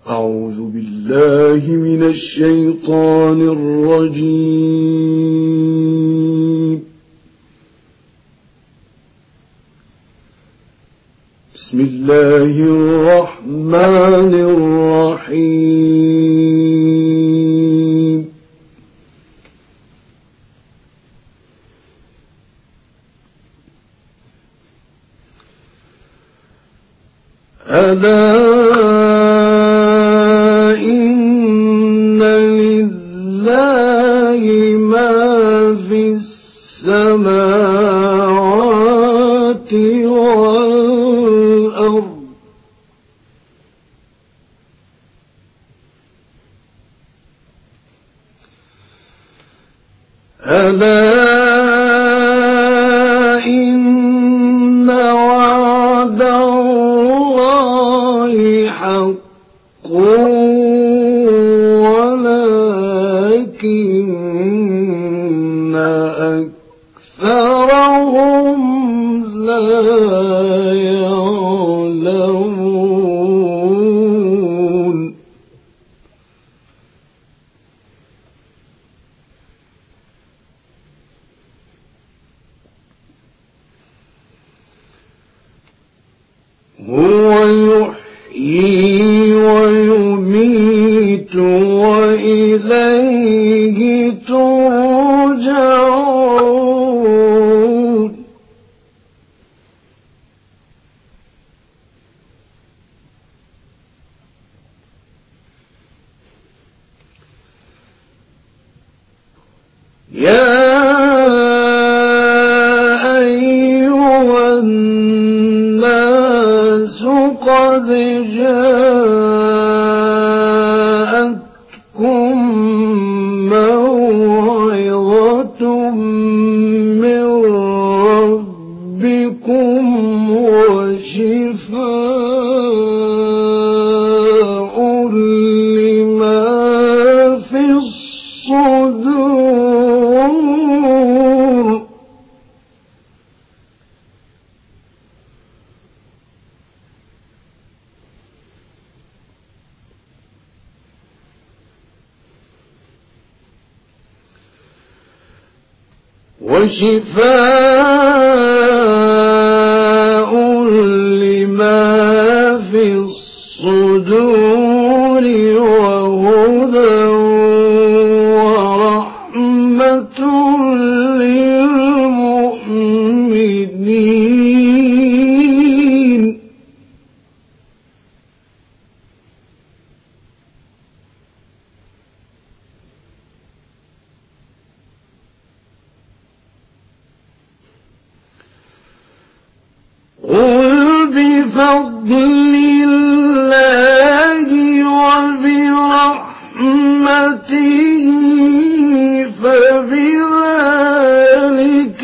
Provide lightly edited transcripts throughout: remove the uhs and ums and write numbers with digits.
أعوذ بالله من الشيطان الرجيم. بسم الله الرحمن الرحيم. ألا إن لله ما في السماوات والأرض ألا إن وعد الله حق ولكن أكثرهم لا يعلمون. هو يحيي ويميت وإليه ترجعون. يا أيها الناس قد جاءتكم موعظة من ربكم وشفاء لما في الصدور. وشفاء لما في الصدور وهدى ورحمة للمؤمنين. قل بفضل الله وبرحمته فبذلك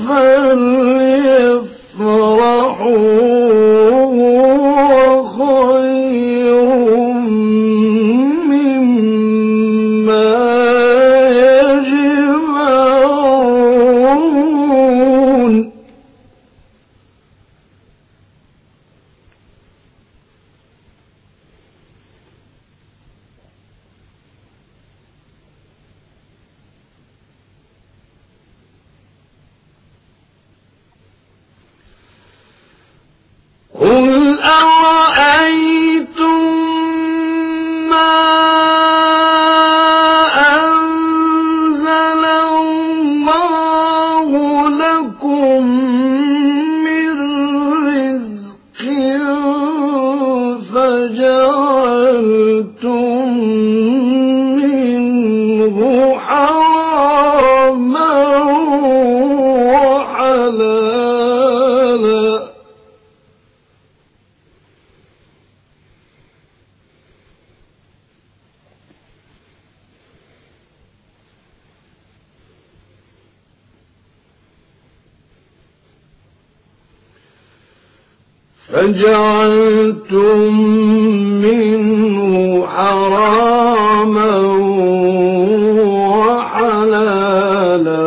فليفرحوا خير مما يجمعون. قل أرأيتم ما أنزل الله لكم من رزق فجعلتم منه حراما وحلالا فجعلتم منه حراما وحلالا.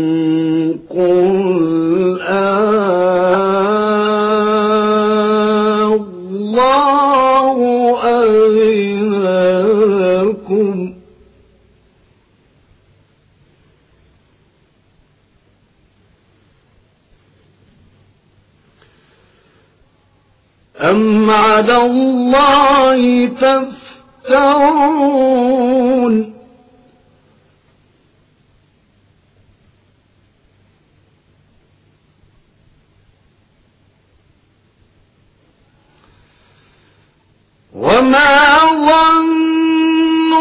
قل الله أذن أم على الله تفترون وما ظن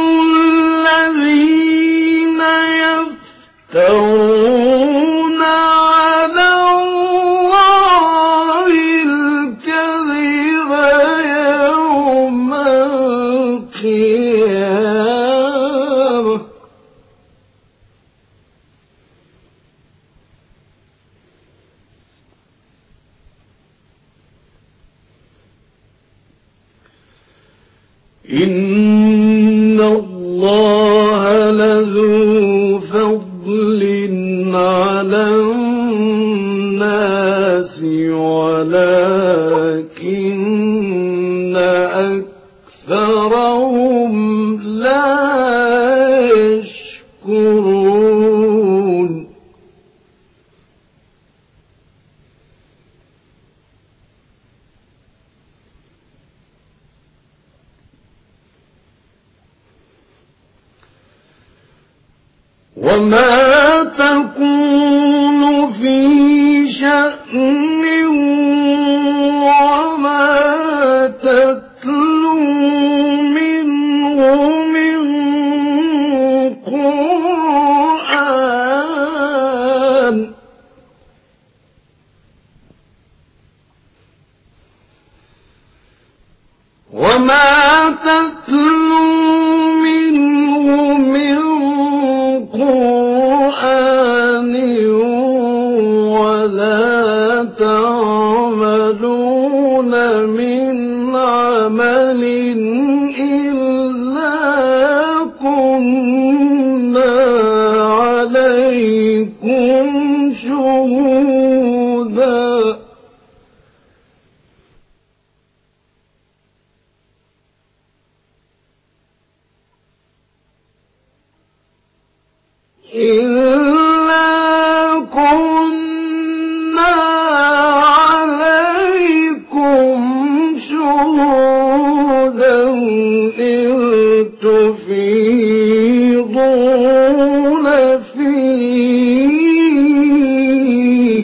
الذين يفترون على الله الكذب يوم القيامة إن الله لذو فضل على الناس ولكن أكثرهم لا يشكرون وما تكون في شأن وما تتلو منه من قرآن وما تتلو منه من قرآن ولا تعملون من عمل إلا كنا عليكم شهودا إلا كنا عليكم شهودا إذ تفيضون فيه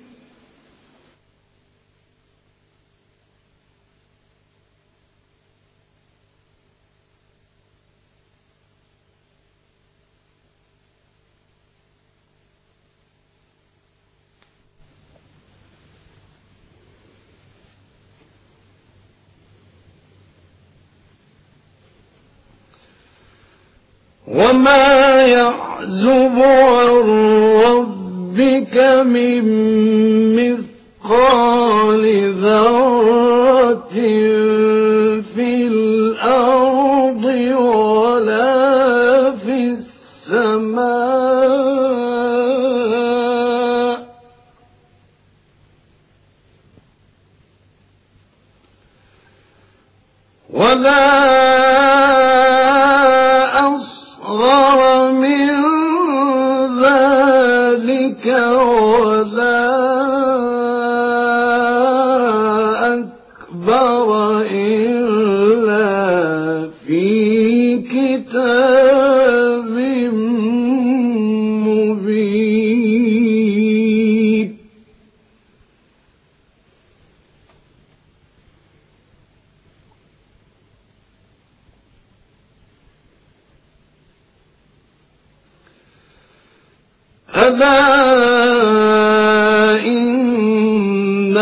وما يعزب عن ربك من مثقال ذرة في الأرض ولا في السماء ولا أصغر من ذلك ولا أكبر إلا في كتاب مبين ألا إن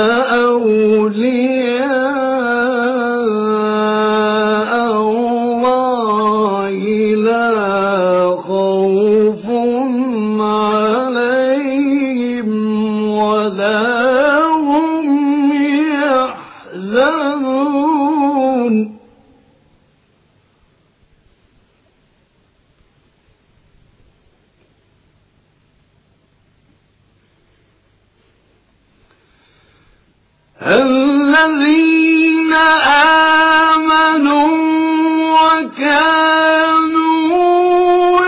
أولياء الله لا خوف عليهم ولا هم يحزنون الذين آمنوا وكانوا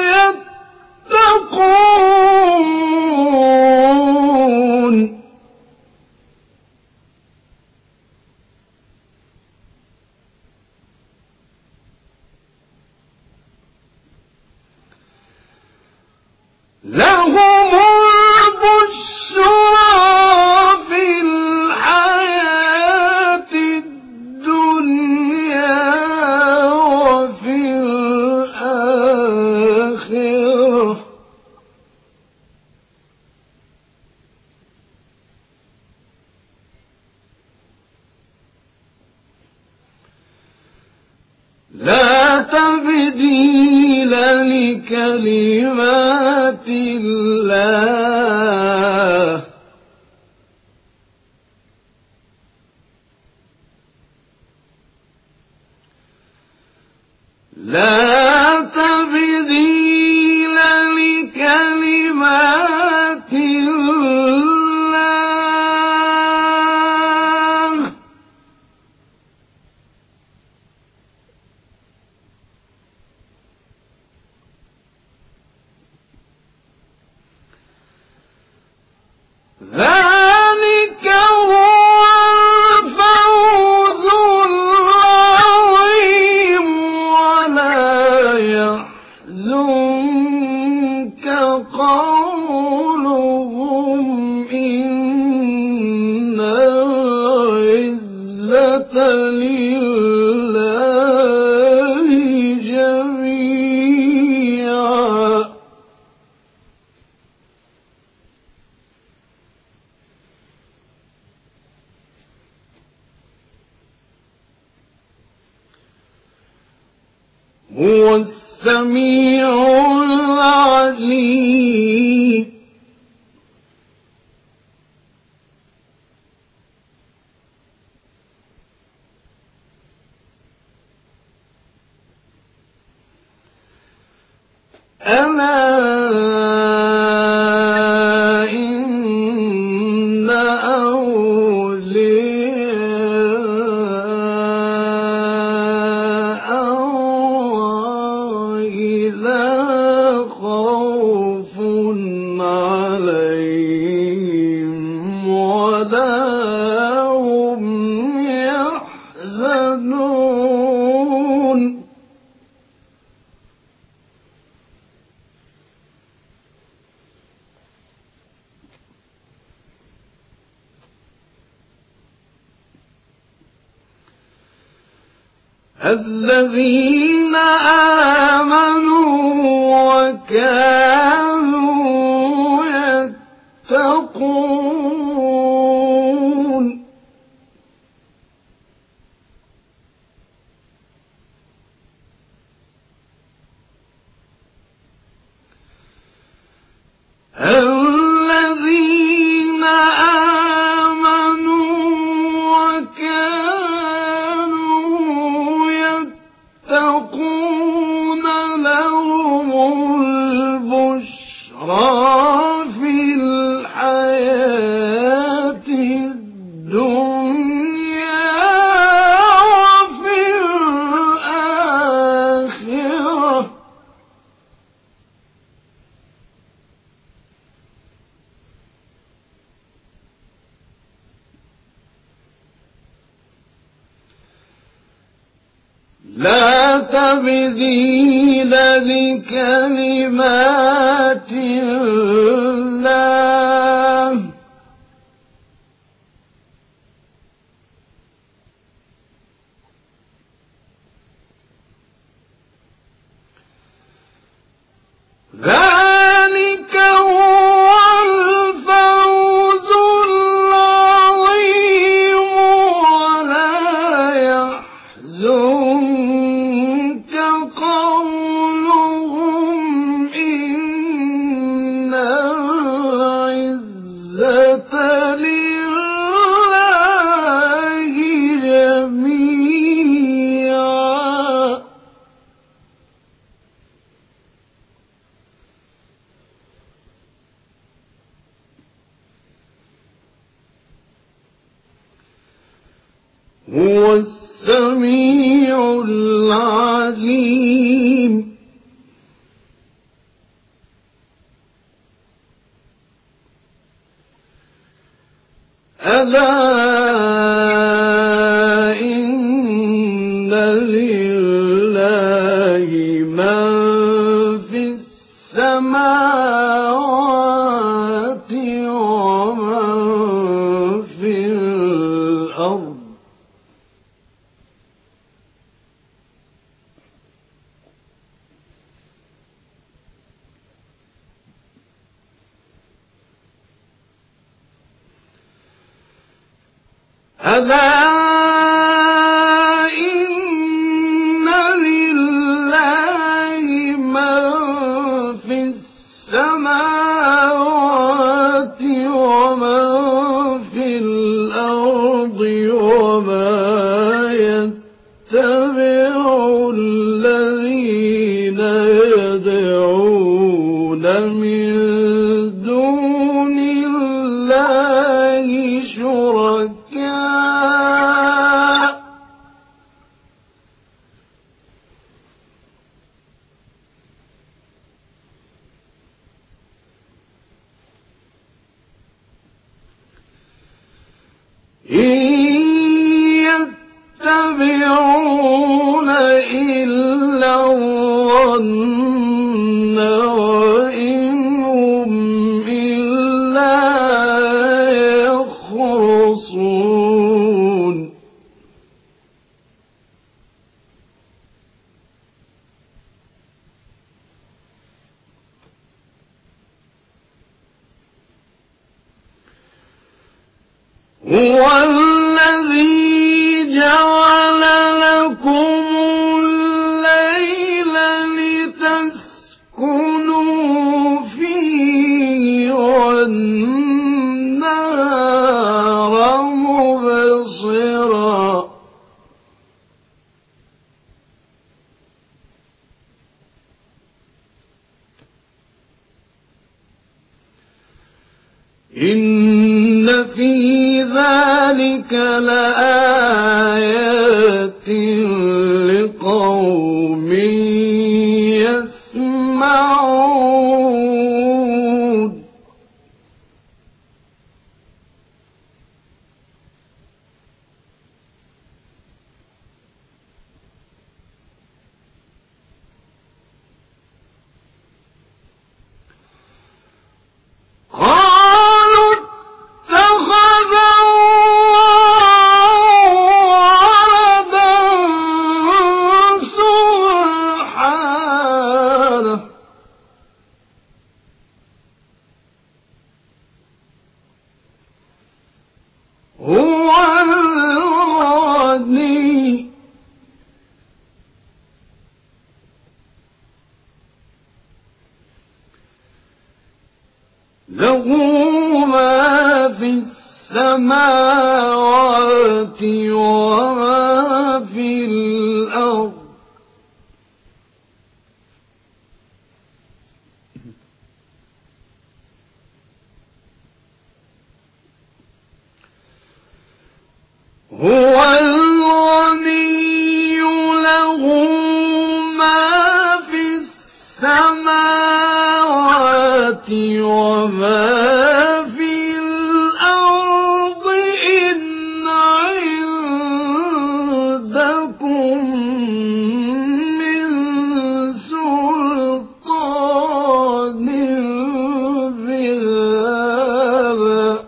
يتقون لا تبديل لكلمات الله لا تبديل لكلمات الله ذلك هو الفوز العظيم ولا يحزنك قولهم إن العزة لله جميعا هو السميع العليم ألا إن أولياء الله لا خوف عليهم ولا هم يحزنون الذين آمنوا وكانوا يتقون الذين آمنوا وكانوا يتقون لهم البشرى في الحياة الدنيا وفي الآخرة لا تبديل لكلمات الله ذلك هو الفوز العظيم ولا يحزنك قولهم إن العزة لله جميعا هو السميع العليم ألا إن لله من في السماوات ومن في الأرض ألا إن شركاء إن يتبعون إلا الظن وإن هم إلا يخرصون هو الذي جعل لكم الليل لتسكنوا فيه والنهار مبصرا إن في ذلك لآيات لقوم يسمعون قالوا اتخذ ولدا سبحانه هو الغني له ما في السماوات وما في الأرض هو الغني له ما في السماوات وما في الأرض إن عندكم من سلطان بهذا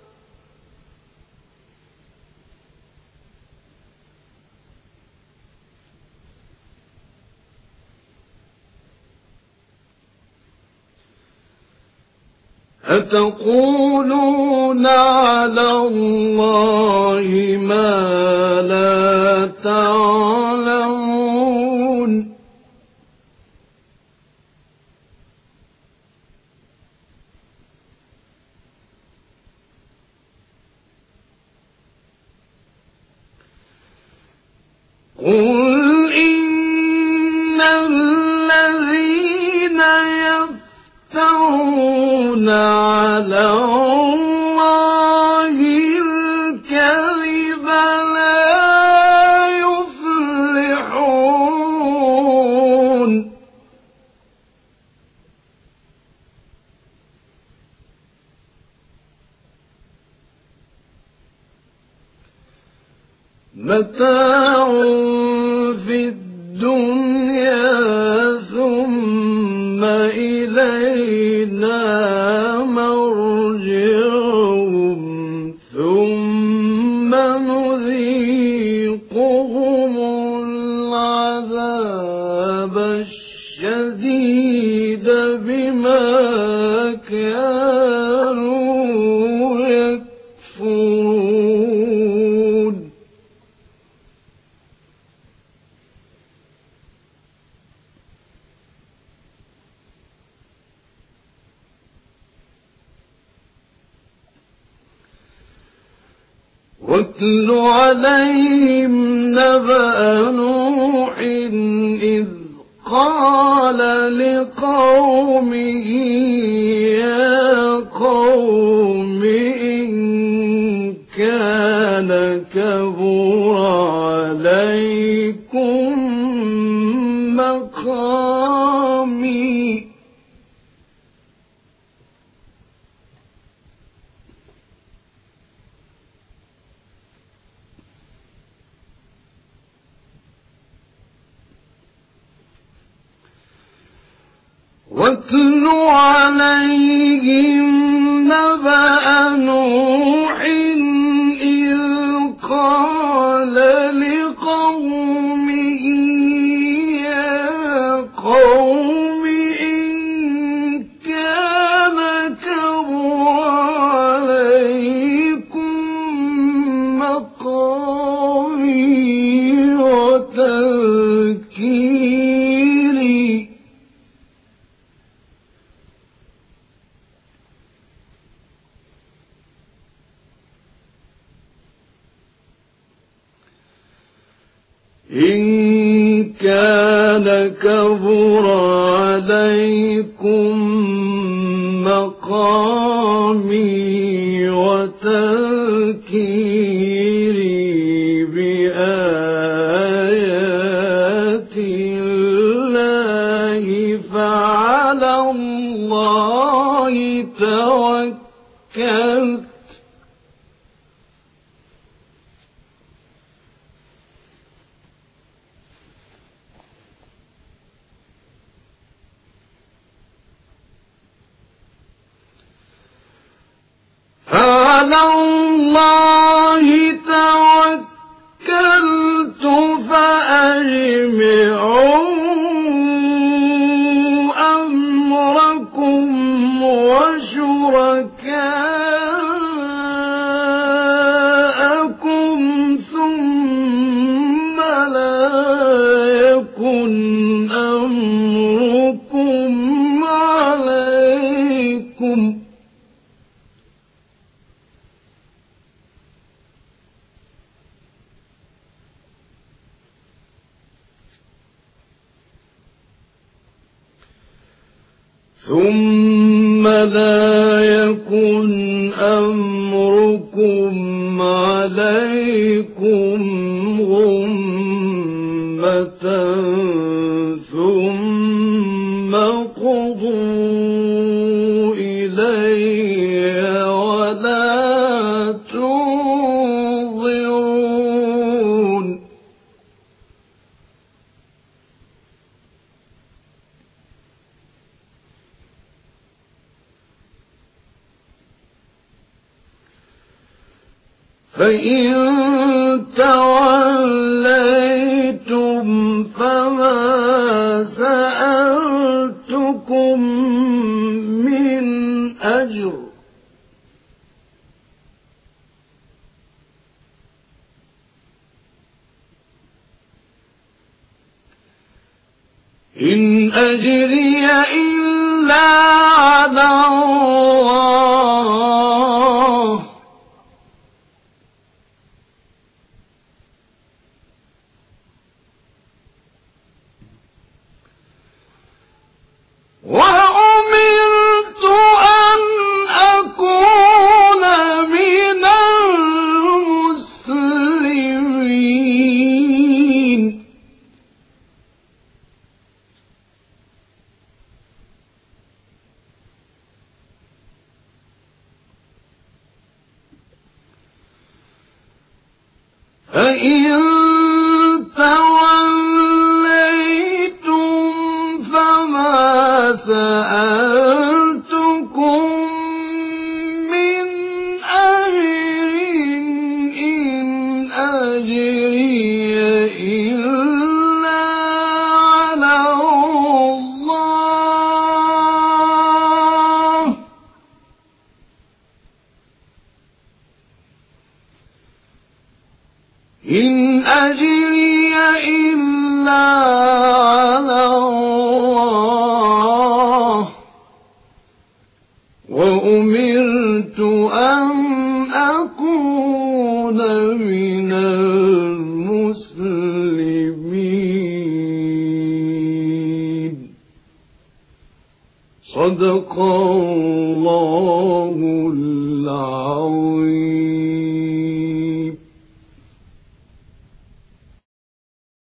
أتقولون على الله ما لا تعلمون قل إن الذين يفترون على الله الكذب لا يفلحون متاع في الدنيا ثم إلينا مرجعهم ثم نذيقهم العذاب الشديد بما كانوا يكفرون واتل عليهم نبأ نوح إذ قال لقومه يا قوم إن كان كبر عليكم مقامي واتل عليهم نبأ نوح إذ قال لقومه يا قوم إن كان كبر عليكم مقامي وتذكيري إن كان كبر عليكم مقامي وتذكيري بآيات الله فعلى الله توكلت فعلى الله توكلت فأجمعوا أمركم وشركاءكم ثم لا يكن أمركم عليكم غمة ثم قضوا إلي ولا تنظرون فإن توليتم فما سألتكم من أجر إن أجري إلا على الله وأمرت أن أكون من المسلمين فإن توليتم فما سألتكم من أجر إن أجري إلا على الله إن أجري إلا على الله وأمرت أن أكون من المسلمين صدق الله العظيم.